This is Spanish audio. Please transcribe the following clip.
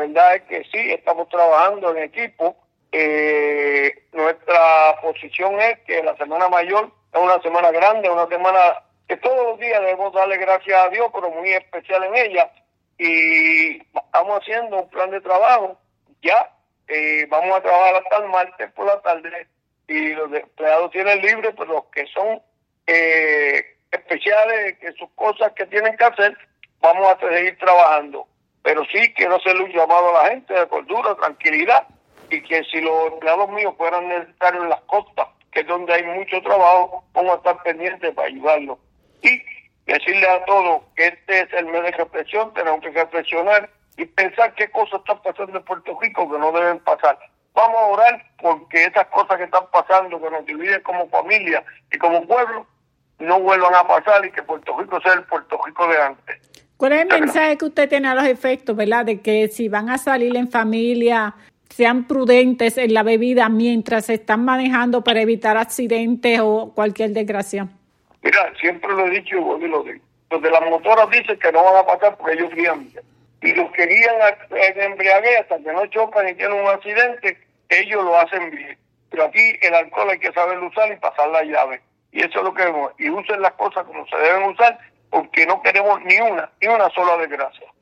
verdad es que sí, estamos trabajando en equipo. Nuestra posición es que la Semana Mayor es una semana grande, una semana que todos los días debemos darle gracias a Dios, pero muy especial en ella. Y estamos haciendo un plan de trabajo. Ya vamos a trabajar hasta el martes por la tarde y los empleados tienen libre, pero los que son especiales, que sus cosas que tienen que hacer, vamos a seguir trabajando. Pero sí quiero hacerle un llamado a la gente de cordura, tranquilidad, y que si los empleados míos fueran necesarios en las costas, que es donde hay mucho trabajo, vamos a estar pendientes para ayudarlos. Y decirle a todos que este es el mes de reflexión, tenemos que reflexionar y pensar qué cosas están pasando en Puerto Rico que no deben pasar. Vamos a orar porque esas cosas que están pasando, que nos dividen como familia y como pueblo, no vuelvan a pasar y que Puerto Rico sea el Puerto Rico de antes. ¿Cuál es el mensaje que usted tiene a los efectos, verdad? De que si van a salir en familia, sean prudentes en la bebida mientras se están manejando para evitar accidentes o cualquier desgracia. Mira, siempre lo he dicho y lo digo. Los de las motoras dicen que no van a pasar porque ellos guían bien. Y los que guían en embriaguez hasta que no chocan y tienen un accidente, ellos lo hacen bien. Pero aquí el alcohol hay que saberlo usar y pasar la llave. Y eso es lo que vemos. Y usen las cosas como se deben usar porque no queremos ni una sola desgracia.